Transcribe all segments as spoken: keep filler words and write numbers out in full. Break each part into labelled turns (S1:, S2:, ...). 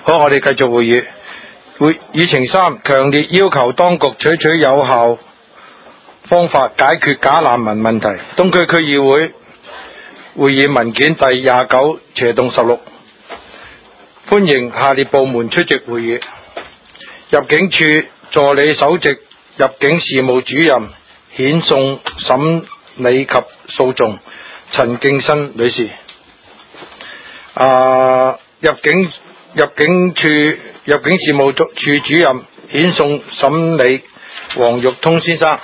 S1: 好，我哋繼續會議。會議程三，強烈要求當局採取有效方法解決假難民問題。東區區議會會議文件第廿九斜動十六，歡迎下列部門出席會議。入境處助理首席入境事務主任遣送審理及訴訟陳敬新女士。啊，入境入境處入境事務處主任遣送審理黃玉通先生。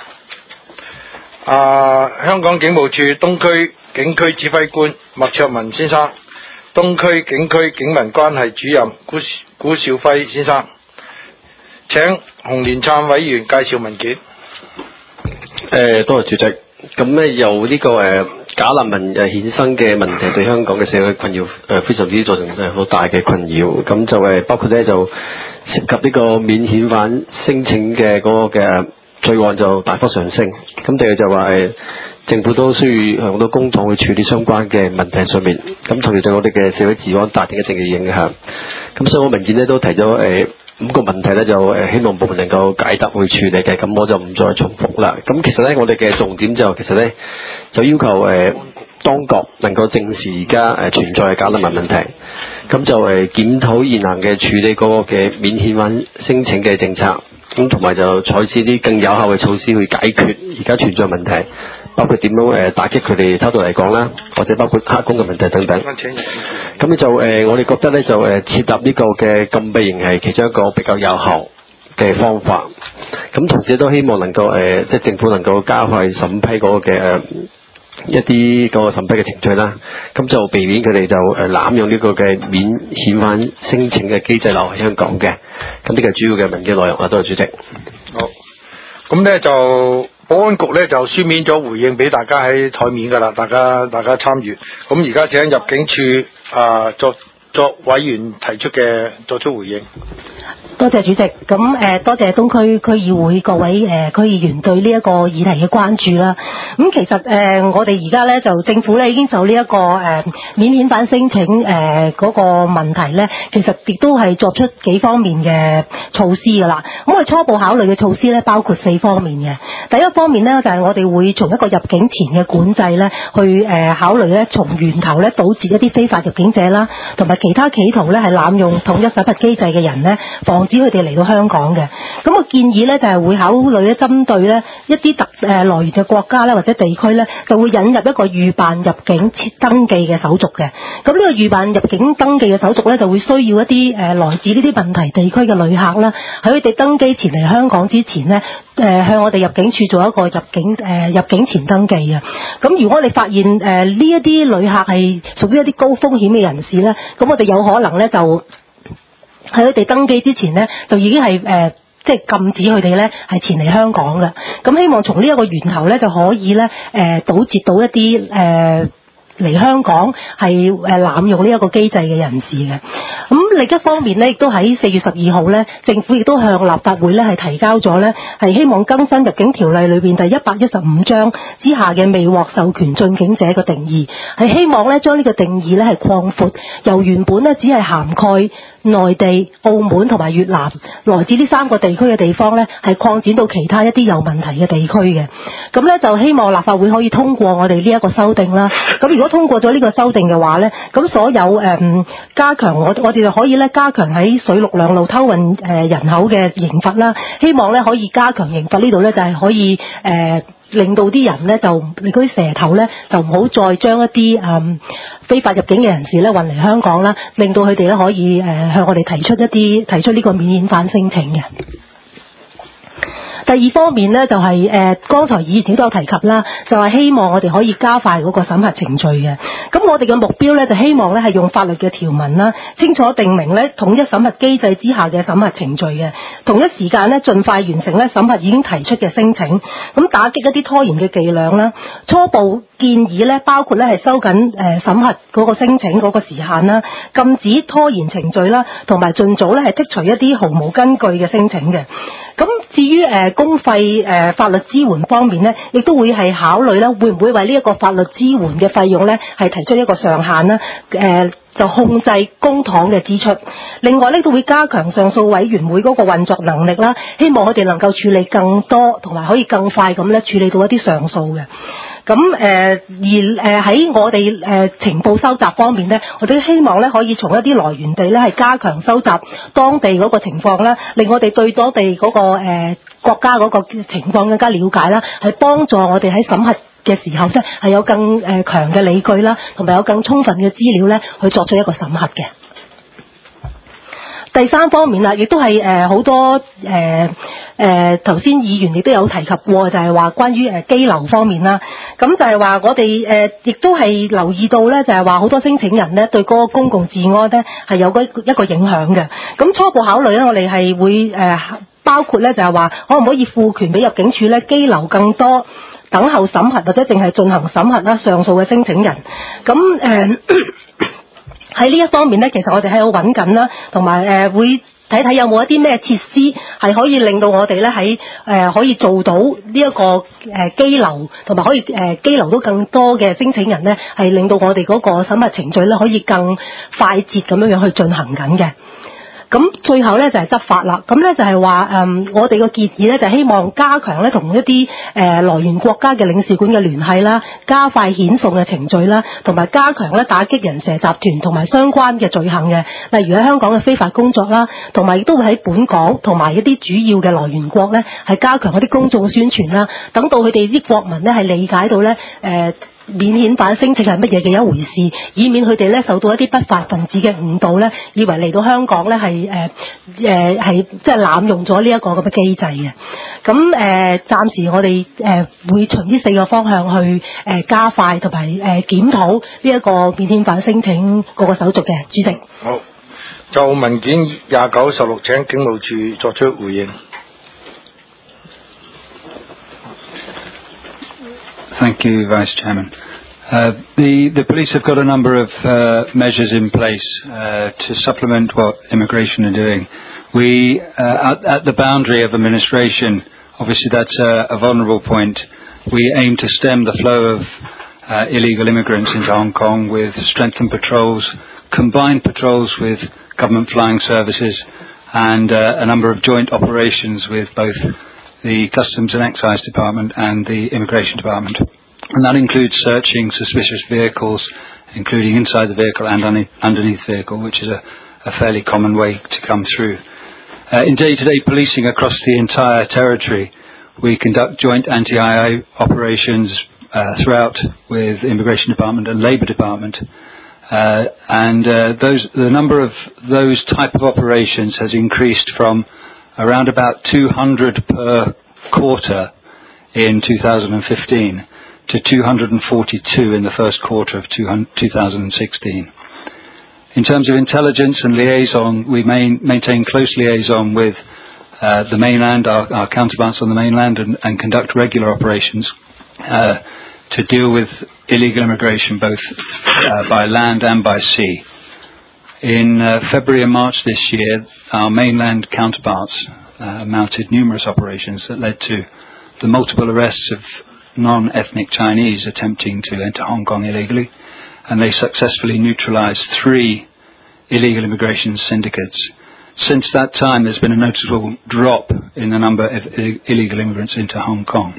S1: 啊，香港警務處東區警區指揮官麥卓文先生。東區警區警民關係主任古古兆輝先生。請洪連燦委員介紹文件。
S2: 誒，多謝主席。咁咧，由呢、這個誒、呃、假難民誒衍生嘅問題對香港嘅社會困擾誒、呃、非常之造成誒好大嘅困擾。咁就誒包括咧就涉及呢個免遣返申請嘅嗰個嘅罪案就大幅上升。咁第二就話誒、呃、政府都需要用好多公帑去處理相關嘅問題上面。咁同時對我哋嘅社會治安大定嘅正嘅影響。咁所以我文件咧都提咗誒。呃五個問題咧就誒希望部門能夠解答去處理嘅，咁我就唔再重複啦。咁其實咧我哋嘅重點就其實咧就要求誒、呃、當局能夠正視而家誒存在嘅假難民問題，咁就誒檢討現行嘅處理嗰個嘅免遣返申請嘅政策，咁同埋就採取啲更有效嘅措施去解決而家存在問題。包括點樣誒打擊佢哋偷渡嚟講啦，或者包括黑工嘅問題等等。咁咧就誒、呃，我哋覺得咧就誒設立呢個嘅禁閉營係其中一個比較有效嘅方法。咁同時都希望能夠誒、呃，即係政府能夠加快審批嗰個嘅誒、呃、一啲嗰個審批嘅程序啦。咁就避免佢哋就誒濫用呢個嘅免遣返申請嘅機制留喺香港嘅。咁呢個係主要嘅文件內容啊，多謝主席。
S1: 好，咁咧就。保安局咧就書面咗回應俾大家喺台面噶啦，大家大家參與。咁而家請入境處啊作作委員提出嘅作出回應。
S3: 多謝主席，咁誒、呃、多謝東區區議會各位誒、呃、區議員對呢一個議題嘅關注啦。咁、嗯、其實誒、呃、我哋而家咧就政府咧已經就呢、這、一個誒、呃、免遣返申請誒嗰、呃那個問題咧，其實亦都係作出幾方面嘅措施噶啦。咁我哋初步考慮嘅措施咧包括四方面嘅。第一方面咧就係、是、我哋會從一個入境前嘅管制咧去誒、呃、考慮咧從源頭咧堵截一啲非法入境者啦，同埋其他企圖咧係濫用統一審核機制嘅人咧，防止佢哋嚟到香港嘅。咁我建議咧就係會考慮咧針對咧一啲特誒來源嘅國家咧或者地區咧，就會引入一個預辦入境登記嘅手續嘅。咁呢個預辦入境登記嘅手續咧，就會需要一啲誒來自呢啲問題地區嘅旅客啦，喺佢哋登機前嚟香港之前咧，誒向我哋入境處做一個入境誒入境前登記嘅。咁如果我哋發現誒呢一啲旅客係屬於一啲高風險嘅人士咧，咁我哋有可能咧就喺佢哋登機之前咧，就已經係誒、呃、即係禁止佢哋咧係前嚟香港嘅。咁希望從呢一個源頭咧就可以咧誒、呃、堵截到一啲誒嚟香港係誒濫用呢一個機制嘅人士嘅。咁另一方面咧，亦都喺四月十二號咧，政府亦都向立法會咧係提交咗咧係希望更新入境條例裏邊第一百一十五章之下嘅未獲授權進境者嘅定義，係希望咧將呢個定義咧係擴闊，由原本咧只係涵蓋內地、澳門同埋越南來自呢三個地區嘅地方咧，係擴展到其他一啲有問題嘅地區嘅。咁咧就希望立法會可以通過我哋呢一個修訂啦。咁如果通過咗呢個修訂嘅話咧，咁所有誒、嗯、加強我我哋就可以咧加強喺水陸兩路偷運誒人口嘅刑罰啦。希望咧可以加強刑罰呢度咧就係可以誒。呃令到啲人咧就嗰啲蛇頭咧就唔好再將一啲誒、嗯、非法入境嘅人士咧運嚟香港啦，令到佢哋咧可以誒、呃、向我哋提出一啲提出呢個免遣返申請嘅。第二方面咧就係、是、誒、呃，剛才議員都有提及啦，就係、是、希望我哋可以加快嗰個審核程序嘅。咁我哋嘅目標咧就希望咧係用法律嘅條文啦，清楚定明咧統一審核機制之下嘅審核程序嘅。同一時間咧盡快完成咧審核已經提出嘅申請，咁打擊一啲拖延嘅伎倆啦。初步建議咧包括咧係收緊誒審核嗰個申請嗰個時限啦，禁止拖延程序啦，同埋盡早咧係剔除一啲毫無根據嘅申請嘅。 咁至於誒、呃、公費誒、呃、法律支援方面咧，亦都會係考慮咧，會唔會為呢一個法律支援嘅費用咧係提出一個上限啦？誒、呃、就控制公帑嘅支出。另外咧都會加強上訴委員會嗰個運作能力啦，希望佢哋能夠處理更多同埋可以更快咁咧處理到一啲上訴嘅。咁誒、呃、而誒喺、呃、我哋誒、呃、情報收集方面咧，我哋都希望咧可以從一啲來源地咧係加強收集當地嗰個情況啦，令我哋對當地嗰、那個誒、呃、國家嗰個情況更加了解啦，係幫助我哋喺審核嘅時候咧係有更誒、呃、強嘅理據啦，同埋有更充分嘅資料咧去作出一個審核嘅。第三方面啦，亦都係誒好多誒誒頭先議員亦都有提及過，就係、是、話關於誒羈留方面啦。咁就係話我哋誒亦都係留意到咧，就係話好多申請人咧對嗰個公共治安咧係有個一個影響嘅。咁初步考慮咧，我哋係會誒、呃、包括咧就係話可唔可以賦權俾入境處咧羈留更多等候審核或者淨係進行審核啦上訴嘅申請人。咁誒。呃喺呢一方面咧，其實我哋喺度揾緊啦，同埋誒會睇睇有冇一啲咩設施係可以令到我哋咧喺誒可以做到呢一個誒羈留，同埋可以誒羈留到更多嘅申請人咧，係令到我哋嗰個審核程序咧可以更快捷咁樣樣去進行緊嘅。咁最後咧就係、是、執法啦，咁咧就係話誒我哋個建議咧就希望加強咧同一啲誒、呃、來源國家嘅領事館嘅聯繫啦，加快遣送嘅程序啦，同埋加強咧打擊人蛇集團同埋相關嘅罪行嘅，例如喺香港嘅非法工作啦，同埋亦都會喺本港同埋一啲主要嘅來源國咧係加強一啲公眾宣傳啦，等到佢哋啲國民咧係理解到咧誒。呃免遣返申請係乜嘢嘅一回事，以免佢哋咧受到一啲不法分子嘅誤導咧，以為嚟到香港咧係誒誒係即係濫用咗呢一個咁嘅機制嘅。咁誒、呃、暫時我哋誒、呃、會循呢四個方向去誒、呃、加快同埋誒檢討呢一個免遣返申請嗰個手續嘅。主席，
S1: 好，就文件廿九十六請警務處作出回應。
S4: Thank you, Vice Chairman. Uh, the, the police have got a number of uh, measures in place uh, to supplement what immigration are doing. We, uh, at, at the boundary of administration, obviously that's a, a vulnerable point. We aim to stem the flow of uh, illegal immigrants into Hong Kong with strengthened patrols, combined patrols with government flying services, and uh, a number of joint operations with both the Customs and Excise Department and the Immigration Department. And that includes searching suspicious vehicles, including inside the vehicle and un- underneath the vehicle, which is a, a fairly common way to come through. Uh, in day-to-day policing across the entire territory, we conduct joint anti-I O operations uh, throughout with the Immigration Department and Labour Department. Uh, and uh, those, the number of those type of operations has increased from around about two hundred per quarter in two thousand fifteen to two hundred forty-two in the first quarter of two thousand sixteen. In terms of intelligence and liaison, we main, maintain close liaison with uh, the mainland, our, our counterparts on the mainland, and, and conduct regular operations uh, to deal with illegal immigration both uh, by land and by sea. In uh, February and March this year, our mainland counterparts uh, mounted numerous operations that led to the multiple arrests of non-ethnic Chinese attempting to enter Hong Kong illegally, and they successfully neutralized three illegal immigration syndicates. Since that time, there's been a noticeable drop in the number of illegal immigrants into Hong Kong.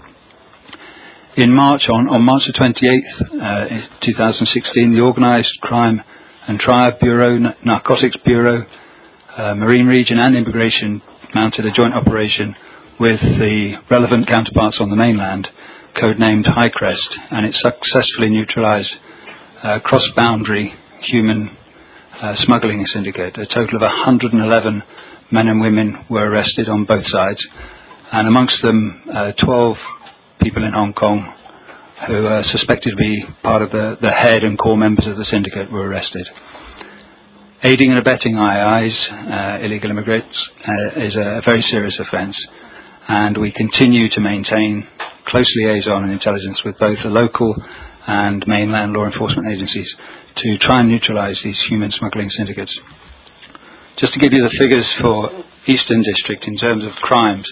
S4: In March, on, on March the twenty-eighth, uh, two thousand sixteen, the Organised Crime and Triad Bureau, Narcotics Bureau, uh, Marine Region and Immigration mounted a joint operation with the relevant counterparts on the mainland, codenamed Highcrest, and it successfully neutralized a cross-boundary human uh, smuggling syndicate. A total of one hundred eleven men and women were arrested on both sides, and amongst them uh, twelve people in Hong Kong who are suspected to be part of the, the head and core members of the syndicate were arrested. Aiding and abetting I Is, uh, illegal immigrants, uh, is a very serious offence, and we continue to maintain close liaison and intelligence with both the local and mainland law enforcement agencies to try and neutralise these human smuggling syndicates. Just to give you the figures for Eastern District in terms of crimes,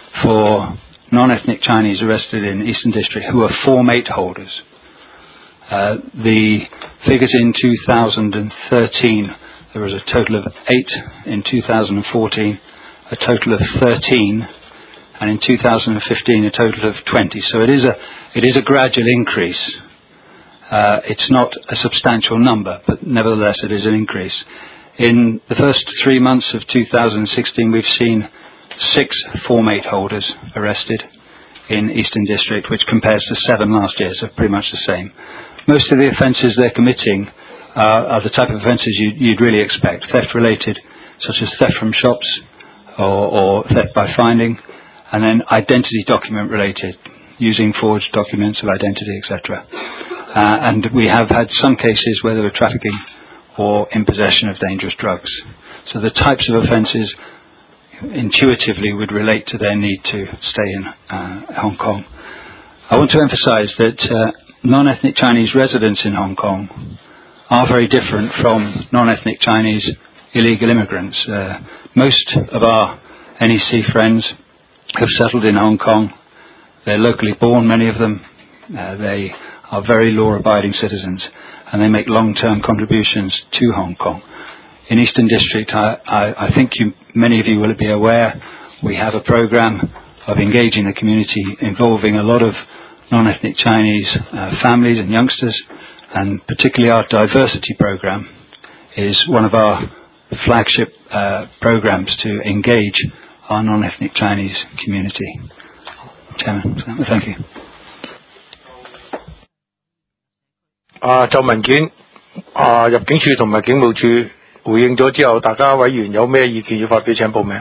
S4: for non-ethnic Chinese arrested in Eastern District who are Form eight holders. Uh, the figures in two thousand thirteen, there was a total of eight. In two thousand fourteen, a total of thirteen. And in two thousand fifteen, a total of twenty. So it is a, it is a gradual increase. Uh, it's not a substantial number, but nevertheless it is an increase. In the first three months of two thousand sixteen, we've seen six Form eight holders arrested in Eastern District, which compares to seven last year, so pretty much the same. Most of the offences they're committing uh, are the type of offences you, you'd really expect, theft-related, such as theft from shops or, or theft by finding, and then identity document-related, using forged documents of identity, et cetera. Uh, and we have had some cases where they were trafficking or in possession of dangerous drugs. So the types of offences intuitively would relate to their need to stay in uh, Hong Kong. I want to emphasize that uh, non-ethnic Chinese residents in Hong Kong are very different from non-ethnic Chinese illegal immigrants. Uh, most of our N E C friends have settled in Hong Kong. They're locally born, many of them. Uh, they are very law-abiding citizens, and they make long-term contributions to Hong Kong. In Eastern District, I, I, I think you, many of you will be aware, we have a program of engaging the community involving a lot of non-ethnic Chinese uh, families and youngsters, and particularly our diversity program is one of our flagship uh, programs to engage our non-ethnic Chinese community. Chairman, thank you.
S1: 啊，就文件啊，入境處同埋警務處回應咗之後，大家委員有咩意見要發表？請報名。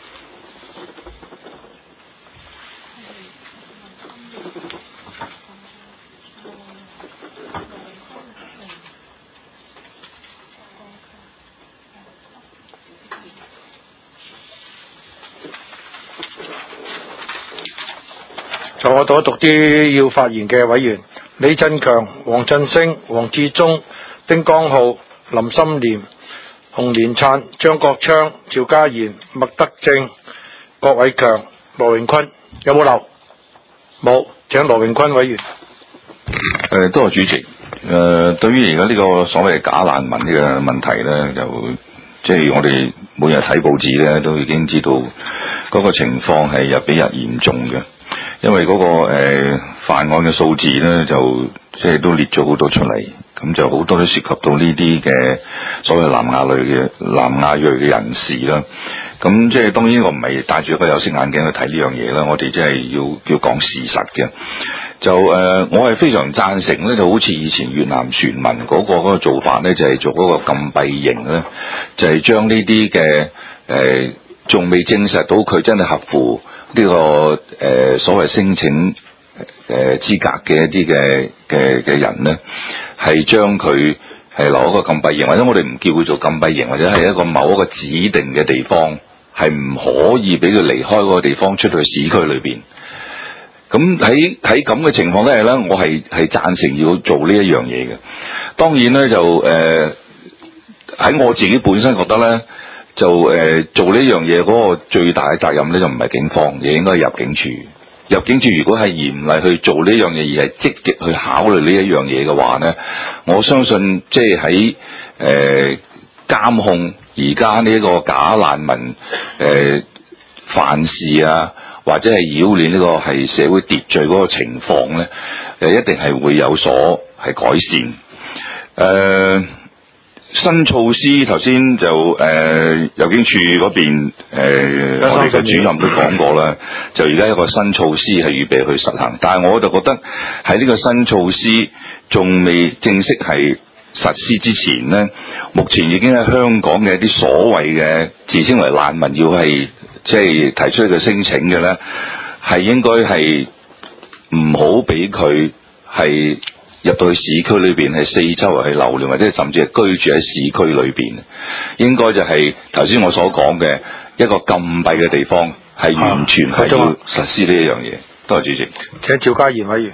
S1: 就我讀一讀啲要發言嘅委員：李振強、黃振星、黃志忠、丁江浩、林心廉、洪連燦、張國昌、趙家賢、麥德正、郭偉強、羅榮坤。有冇漏？冇。請羅榮坤委員。
S5: 誒，多謝主席。誒，對於而家呢個所謂假難民呢個問題咧，就即係我哋每日睇報紙咧，都已經知道嗰個情況係日比日嚴重嘅。因為嗰、那個誒、呃、犯案嘅數字咧，就即係都列咗好多出嚟，咁就好多都涉及到呢啲嘅所謂南亞類嘅南亞裔嘅人士啦。咁即係當然我唔係戴住一個有色眼鏡去睇呢樣嘢啦，我哋即係要要講事實嘅。就誒、呃，我係非常贊成咧，就好似以前越南船民嗰、那個嗰、那個做法咧，就係、是、做嗰個禁閉營咧，就係、是、將呢啲嘅誒仲未證實到佢真係合乎呢、這個誒、呃、所謂申請誒、呃、資格嘅一啲嘅嘅嘅人咧，係將佢係留一個禁閉營，或者我哋唔叫佢做禁閉營，或者係一個某一個指定嘅地方，係唔可以俾佢離開嗰個地方出去市區裏邊。咁喺喺咁嘅情況底下咧，我係係贊成要做呢一樣嘢嘅。當然咧就誒喺、呃、我自己本身覺得咧。就誒、呃、做呢樣嘢嗰個最大嘅責任咧，就唔係警方，亦應該係入境處。入境處如果係嚴厲去做呢樣嘢，而係積極去考慮呢一樣嘢嘅話咧，我相信即係喺誒監控而家呢一個假難民誒、呃、犯事啊，或者係擾亂呢個係社會秩序嗰個情況咧，誒、呃、一定係會有所係改善。誒、呃。新措施頭先就誒、呃、入境處嗰邊誒、呃、我哋嘅主任都講過啦，就而家一個新措施係預備去實行，但係我就覺得喺呢個新措施仲未正式係實施之前呢，目前已經喺香港嘅一啲所謂嘅自稱為難民要係即係提出一個申請嘅咧，係應該係唔好俾佢係入到去市區裏邊係四周圍去流連，或者甚至係居住喺市區裏邊，應該就係頭先我所講嘅一個禁閉嘅地方，係完全係要實施呢一樣嘢。多謝主席。
S1: 請趙家賢委員。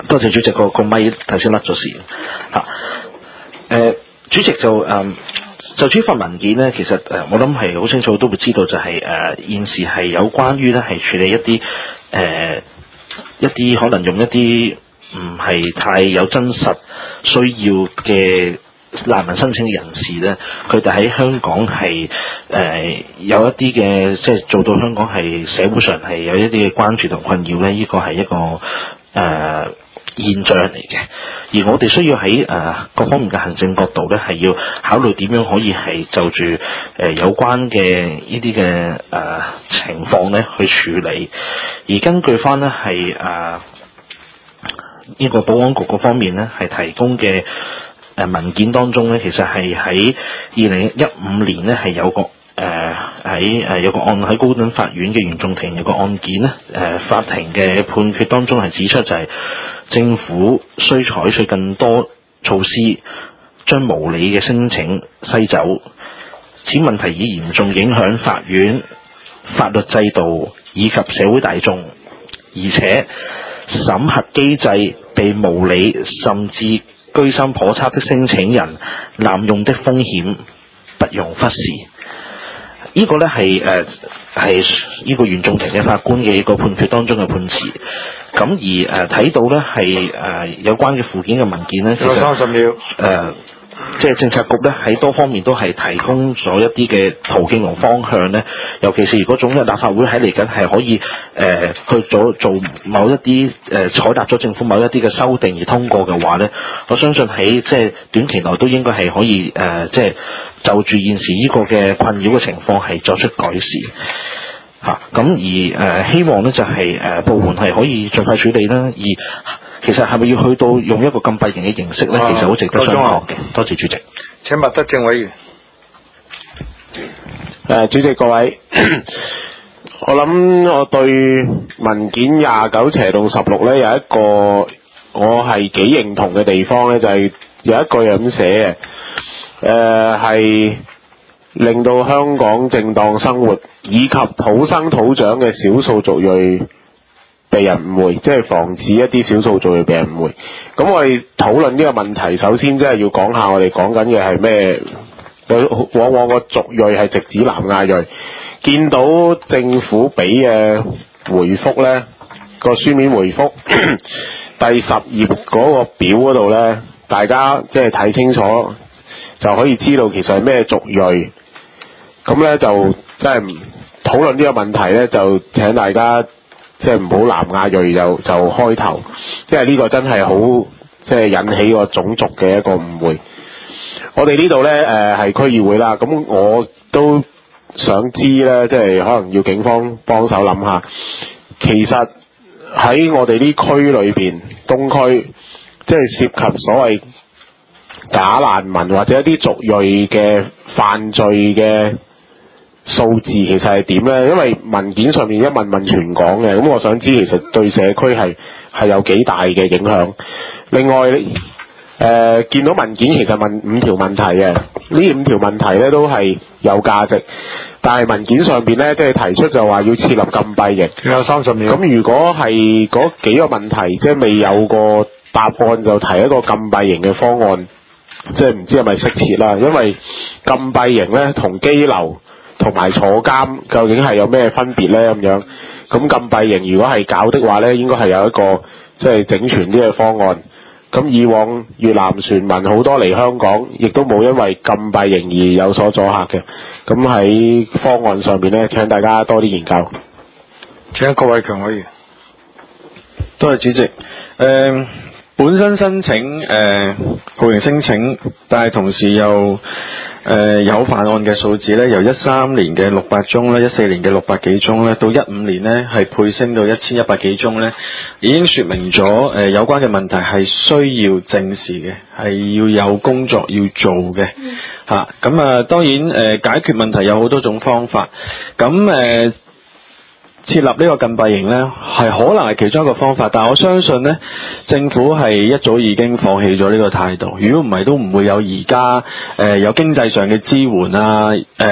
S6: 多謝主席，個個咪頭先甩咗線嚇。誒、啊，主席就誒、嗯、就住份文件咧，其實誒、呃、我諗係好清楚都會知道、就是，就係誒現時係有關於咧係處理一啲誒、呃、一啲可能用一啲唔係太有真實需要嘅難民申請嘅人士咧，佢哋喺香港係誒、呃、有一啲嘅即係做到香港係社會上係有一啲嘅關注同困擾咧，呢、這個係一個誒、呃、現象嚟嘅。而我哋需要喺誒、呃、各方面嘅行政角度咧，係要考慮點樣可以係就住誒、呃、有關嘅呢啲嘅誒情況咧去處理。而根據翻咧係誒呢個保安局嗰方面咧係提供嘅。誒文件當中咧，其實係喺二零一五年咧係有個誒喺誒有個案喺高等法院嘅原訟庭有個案件咧，誒、呃、法庭嘅判決當中係指出就係政府需採取更多措施，將無理嘅申請篩走。此問題已嚴重影響法院、法律制度以及社會大眾，而且審核機制被無理甚至居心叵測的申請人濫用的風險不容忽視。呢、這個呢係誒係呢個原訟庭嘅法官嘅一個判決當中嘅判詞。咁而誒睇、呃、到呢係誒、呃、有關嘅附件嘅文件呢，其實
S1: 三十秒誒。
S6: 呃即係政策局咧喺多方面都係提供咗一啲嘅途徑同方向咧，尤其是如果總嘅立法會喺嚟緊係可以誒、呃、去做做某一啲誒、呃、採納咗政府某一啲嘅修訂而通過嘅話咧，我相信喺即係短期內都應該係可以誒、呃、即係就住現時呢個嘅困擾嘅情況係作出改善嚇。咁、啊、而誒、呃、希望咧就係、是、誒、呃、部門係可以盡快處理啦，而其實係咪要去到用一個禁閉營嘅形式咧？其實好值得商榷嘅。多謝主席。
S1: 請麥德正委員。
S7: 誒，主席各位，我諗我對文件廿九斜棟十六咧有一個我係幾認同嘅地方咧，就係、是、有一句係咁寫嘅，誒、呃、係令到香港正當生活以及土生土長嘅少數族裔被人誤會，即係防止一啲少數族裔被人誤會。咁我哋討論呢個問題，首先即係要講下我哋講緊嘅係咩？往往個族裔係直指南亞裔。見到政府俾嘅回覆呢，個書面回覆第十頁嗰個表嗰度呢，大家即係睇清楚就可以知道其實係咩族裔。咁呢就即係討論呢個問題呢，就請大家即係唔好南亞裔就就開頭，即係呢個真係好即係引起個種族嘅一個誤會。我哋呢度呢誒係區議會啦，咁我都想知呢，即係可能要警方幫手諗下，其實喺我哋呢區裏邊，東區即係涉及所謂假難民或者一啲族裔嘅犯罪嘅數字其實係點呢？因為文件上面一問問全港嘅，咁我想知其實對社區係係有幾大嘅影響。另外誒、呃、見到文件其實問五條問題嘅，呢五條問題咧都係有價值，但係文件上邊咧即係提出就話要設立禁閉營。
S1: 有三十秒。咁
S7: 如果係嗰幾個問題即係未有個答案，就提一個禁閉營嘅方案，即係唔知係咪適切啦？因為禁閉營咧同羈留同埋坐監究竟係有咩分別呢？咁樣咁禁閉營如果係搞的話呢，應該係有一個即係整全啲嘅方案。咁以往越南船民好多嚟香港，亦都冇因為禁閉營而有所阻嚇嘅。咁喺方案上面呢，請大家多啲研究。
S1: 請郭偉強委員。
S2: 多謝主席。誒、呃，本身申請誒酷刑申請，但係同時又誒、呃、有犯案嘅數字咧，由一三年嘅六百宗咧，一四年嘅六百幾宗咧，到一五年咧係倍升到一千一百幾宗咧，已經說明咗誒、呃、有關嘅問題係需要正視嘅，係要有工作要做嘅嚇。咁啊，當然誒、呃、解決問題有好多種方法，咁誒。呃設立呢個禁閉營呢，係可能係其中一個方法，但係我相信呢，政府係一早已經放棄咗呢個態度。如果唔係，都唔會有而家誒有經濟上嘅支援啊，誒、呃、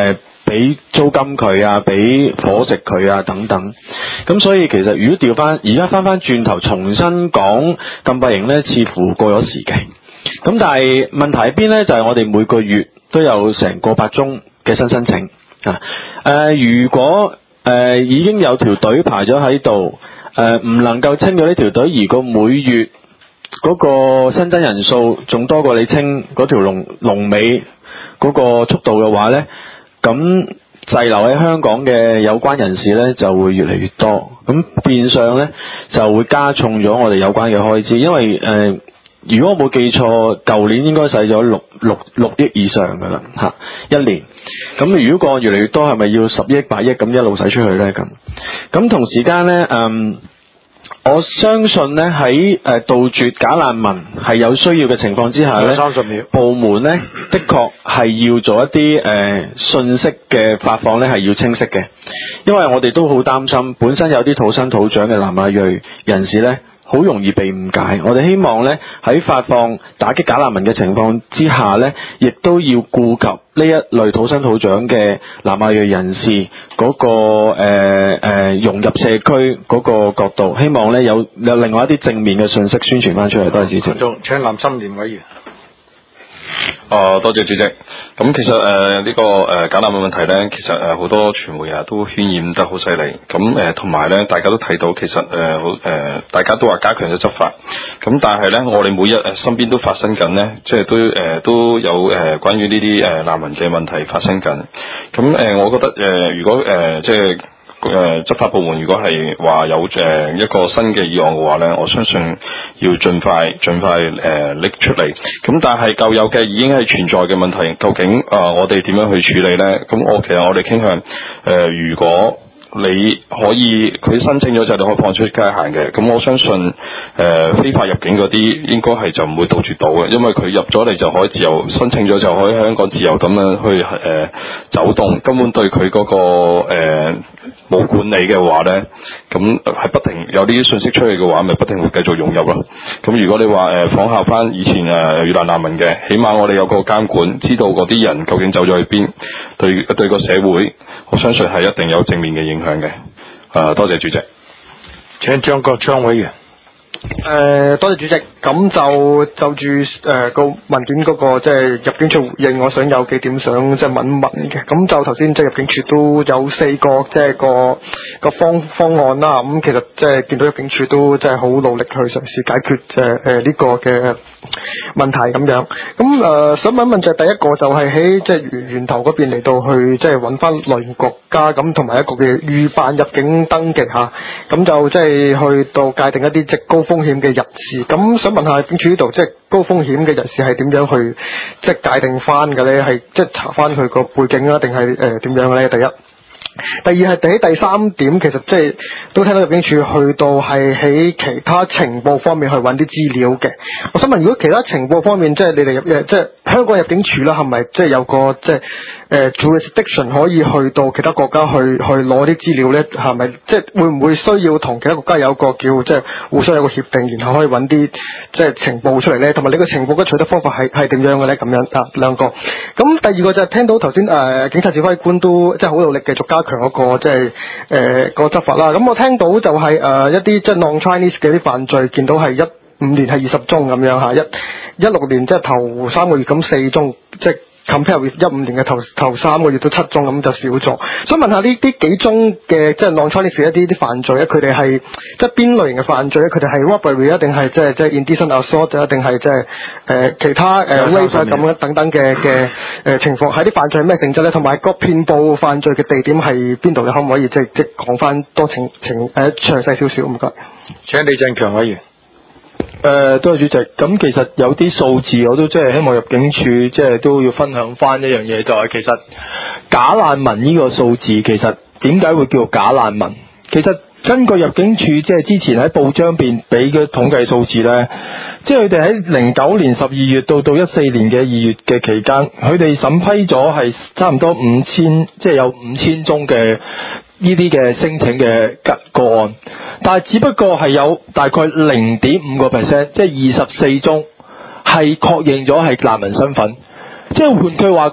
S7: 俾租金佢啊，俾伙食佢啊等等。咁所以其實如果調翻而家翻翻轉頭重新講禁閉營咧，似乎過咗時期。咁但係問題喺邊咧？就係、是、我哋每個月都有成個百宗嘅新申請啊。誒、呃，如果誒、呃、已經有條隊排咗喺度，誒、呃、唔能夠清咗呢條隊，而個每月嗰個新增人數仲多過你清嗰條龍龍尾嗰個速度嘅話咧，咁滯留喺香港嘅有關人士咧就會越嚟越多，咁變相咧就會加重咗我哋有關嘅開支，因為誒、呃、如果我冇記錯，舊年應該使咗六六六億以上噶啦嚇一年，咁如果個越嚟越多，係咪要十億八億咁一路使出去咧？咁咁同時間咧，嗯。我相信咧喺誒杜絕假難民係有需要嘅情況之下咧，三十秒部門咧的確係要做一啲誒、呃、信息嘅發放咧係要清晰嘅，因為我哋都好擔心本身有啲土生土長嘅南亞裔人士咧，好容易被誤解。我哋希望咧喺發放打擊假難民嘅情況之下咧，亦都要顧及呢一類土生土長嘅南亞裔人士嗰、那個誒誒、呃呃、融入社區嗰個角度，希望咧有有另外一啲正面嘅信息宣傳翻出嚟。多謝主席。
S1: 請林心廉委員。
S8: 啊，多謝主席。咁其實誒呢、呃這個誒、呃、假難民問題咧，其實誒好、呃、多傳媒啊都渲染得好犀利。咁誒同埋咧，大家都睇到其實誒好誒，大家都話加強咗執法。咁但係咧，我哋每日誒身邊都發生緊咧，即係都誒、呃、都有誒、呃、關於呢啲誒難民嘅問題發生緊。咁誒、呃，我覺得誒、呃、如果誒、呃、即係。誒、呃、執法部門如果係話有誒、呃、一個新嘅議案嘅話咧，我相信要盡快盡快誒拎、呃、出嚟。咁但係舊有嘅已經係存在嘅問題，究竟啊、呃、我哋點樣去處理咧？咁我其實我哋傾向誒、呃，如果你可以佢申請咗就你可以放出街行嘅，咁我相信誒、呃、非法入境嗰啲應該係就唔會杜絕到嘅，因為佢入咗嚟就可以自由申請咗就可以喺香港自由咁樣去誒、呃、走動，根本對佢嗰、那個誒冇、呃、管理嘅話咧，咁係不停有啲信息出去嘅話，咪不停會繼續湧入咯。咁如果你話誒、呃、仿效翻以前誒越南難民嘅，起碼我哋有個監管，知道嗰啲人究竟走咗去邊，對對個社會，我相信係一定有正面嘅影響嘅。誒，多謝主席。
S1: 請張國昌委員。
S9: 誒、呃，多謝主席。咁就就住誒個文件嗰、那個即係、就是、入境處回應，我想有幾點想即係問一問嘅。咁就頭先即係入境處都有四個即係、就是、個個方方案啦。咁其實即係見到入境處都即係好努力去嘗試解決即係誒呢個嘅問題咁樣。咁誒、呃、想問一問就係第一個就係喺即係源源頭嗰邊嚟到去即係揾翻來源國家咁，同埋一個嘅預辦入境登記嚇。咁就即係去到界定一啲即係高風險嘅人士。咁想問下入境處呢度，即係高風險嘅人士係點樣去即係界定翻嘅咧？係即係查翻佢個背景啊，定係誒點樣嘅咧？第一。第二係第第三點，其實即係都聽到入境處去到係喺其他情報方面去揾啲資料嘅。我想問，如果其他情報方面，即係你哋入誒，即係香港入境處啦，係咪即係有個即係誒 jurisdiction 可以去到其他國家去去攞啲資料咧？係咪即係會唔會需要同其他國家有個叫即係互相有個協定，然後可以揾啲即係情報出嚟咧？同埋你個情報嘅取得方法係係點樣嘅咧？咁樣啊兩個。咁第二個就係聽到頭先誒警察指揮官都即係好努力繼續加強嗰個即係誒個執法啦。咁我聽到就係、是、誒、呃、一啲即係 non-Chinese 嘅啲犯罪，見到係一五年係二十宗咁樣嚇，一一六年即係頭三個月咁四宗，即係 compare with 一五年嘅頭頭三個月都七宗，咁就少咗。想問下呢啲幾宗嘅即係 non-Chinese 一啲啲犯罪咧，佢哋係即係邊類型嘅犯罪咧？佢哋係 robbery 啊，定係即係即係 indecent assault 啊，定係即係誒其他誒 rape 啊咁樣等等嘅嘅誒情況？喺啲犯罪係咩性質咧？同埋個遍佈犯罪嘅地點係邊度？你可唔可以即係即係講翻多情情誒、呃、詳細少少？唔該。
S1: 請李振強委員。
S10: 誒、呃，多謝主席。咁其實有啲數字我都即係希望入境處即係都要分享翻一樣嘢，就係、是、其實假難民呢個數字其實點解會叫做假難民？其實根據入境處即係之前喺報章邊俾嘅統計數字呢，即係佢哋喺零九年十二月到到一四年嘅二月嘅期間，佢哋審批咗係差唔多五千，即係有五千宗嘅呢啲嘅申請嘅個案，但係只不過係有大概零點五個 percent， 即係二十四宗係確認咗係難民身份。即係換句話講，